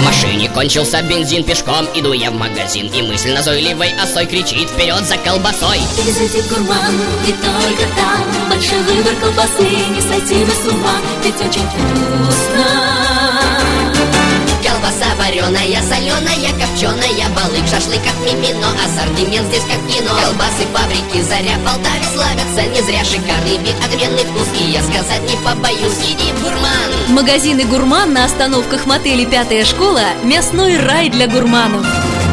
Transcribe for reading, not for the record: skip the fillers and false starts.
машине кончился бензин, пешком иду я в магазин, и мысль назойливой осой кричит: вперед за колбасой! Везите гурман, и только там большой выбор колбасы, не сойти бы с ума, ведь очень вкусно. Колбаса вареная, соленая, копченая, балык, шашлык от мимино, ассортимент здесь как кино. Колбасы фабрики Заря в Полтаве славятся не зря. Шикарный вид, отменный вкус, и я сказать не побоюсь: иди в Гурман. Магазины «Гурман» на остановках мотелей «Пятая школа» — мясной рай для гурманов.